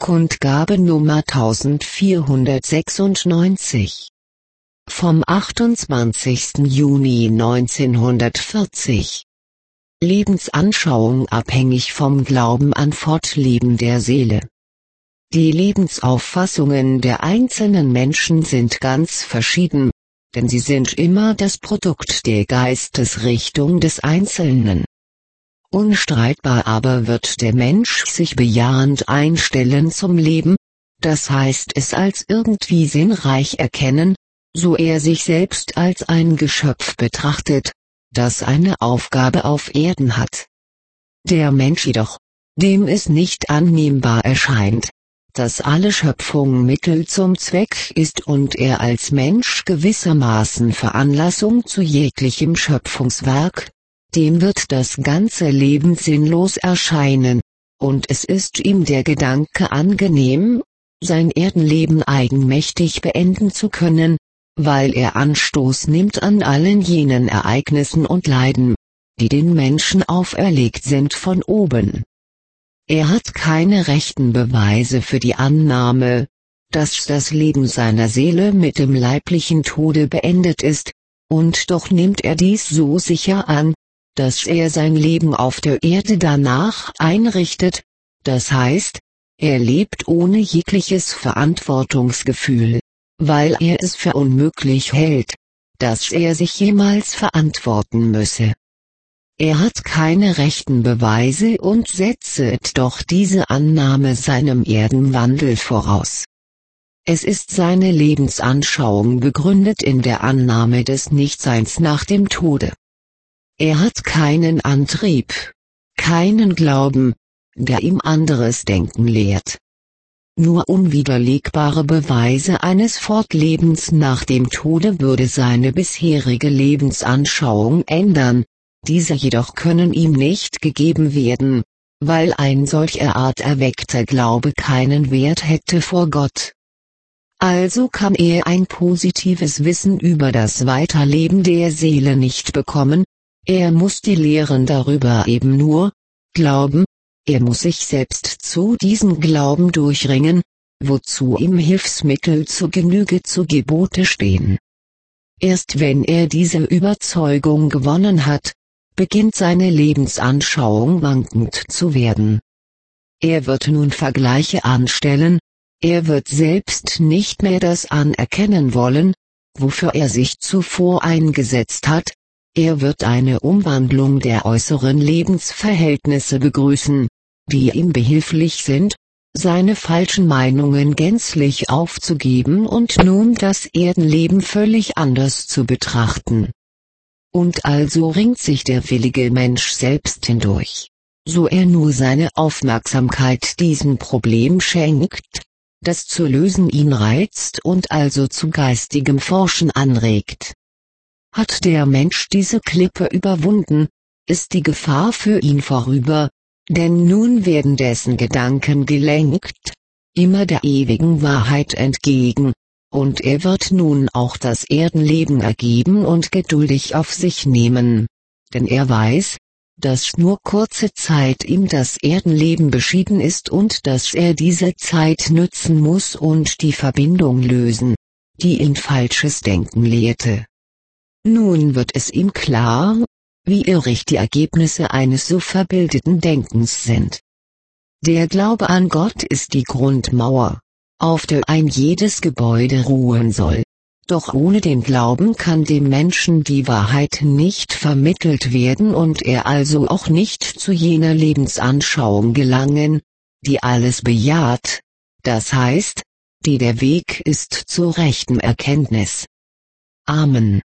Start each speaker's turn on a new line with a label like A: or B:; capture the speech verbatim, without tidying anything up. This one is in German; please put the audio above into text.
A: Kundgabe Nummer eintausendvierhundertsechsundneunzig vom achtundzwanzigsten Juni neunzehnhundertvierzig. Lebensanschauung abhängig vom Glauben an Fortleben der Seele. Die Lebensauffassungen der einzelnen Menschen sind ganz verschieden, denn sie sind immer das Produkt der Geistesrichtung des Einzelnen. Unstreitbar aber wird der Mensch sich bejahend einstellen zum Leben, das heißt es als irgendwie sinnreich erkennen, so er sich selbst als ein Geschöpf betrachtet, das eine Aufgabe auf Erden hat. Der Mensch jedoch, dem es nicht annehmbar erscheint, dass alle Schöpfung Mittel zum Zweck ist und er als Mensch gewissermaßen Veranlassung zu jeglichem Schöpfungswerk, dem wird das ganze Leben sinnlos erscheinen, und es ist ihm der Gedanke angenehm, sein Erdenleben eigenmächtig beenden zu können, weil er Anstoß nimmt an allen jenen Ereignissen und Leiden, die den Menschen auferlegt sind von oben. Er hat keine rechten Beweise für die Annahme, dass das Leben seiner Seele mit dem leiblichen Tode beendet ist, und doch nimmt er dies so sicher an, dass er sein Leben auf der Erde danach einrichtet, das heißt, er lebt ohne jegliches Verantwortungsgefühl, weil er es für unmöglich hält, dass er sich jemals verantworten müsse. Er hat keine rechten Beweise und setzet doch diese Annahme seinem Erdenwandel voraus. Es ist seine Lebensanschauung begründet in der Annahme des Nichtseins nach dem Tode. Er hat keinen Antrieb, keinen Glauben, der ihm anderes Denken lehrt. Nur unwiderlegbare Beweise eines Fortlebens nach dem Tode würde seine bisherige Lebensanschauung ändern, diese jedoch können ihm nicht gegeben werden, weil ein solcher Art erweckter Glaube keinen Wert hätte vor Gott. Also kann er ein positives Wissen über das Weiterleben der Seele nicht bekommen, er muss die Lehren darüber eben nur glauben, er muss sich selbst zu diesem Glauben durchringen, wozu ihm Hilfsmittel zur Genüge zu Gebote stehen. Erst wenn er diese Überzeugung gewonnen hat, beginnt seine Lebensanschauung wankend zu werden. Er wird nun Vergleiche anstellen, er wird selbst nicht mehr das anerkennen wollen, wofür er sich zuvor eingesetzt hat, er wird eine Umwandlung der äußeren Lebensverhältnisse begrüßen, die ihm behilflich sind, seine falschen Meinungen gänzlich aufzugeben und nun das Erdenleben völlig anders zu betrachten. Und also ringt sich der willige Mensch selbst hindurch, so er nur seine Aufmerksamkeit diesem Problem schenkt, das zu lösen ihn reizt und also zu geistigem Forschen anregt. Hat der Mensch diese Klippe überwunden, ist die Gefahr für ihn vorüber, denn nun werden dessen Gedanken gelenkt, immer der ewigen Wahrheit entgegen, und er wird nun auch das Erdenleben ergeben und geduldig auf sich nehmen, denn er weiß, dass nur kurze Zeit ihm das Erdenleben beschieden ist und dass er diese Zeit nützen muss und die Verbindung lösen, die ihn falsches Denken lehrte. Nun wird es ihm klar, wie irrig die Ergebnisse eines so verbildeten Denkens sind. Der Glaube an Gott ist die Grundmauer, auf der ein jedes Gebäude ruhen soll, doch ohne den Glauben kann dem Menschen die Wahrheit nicht vermittelt werden und er also auch nicht zu jener Lebensanschauung gelangen, die alles bejaht, das heißt, die der Weg ist zur rechten Erkenntnis. Amen.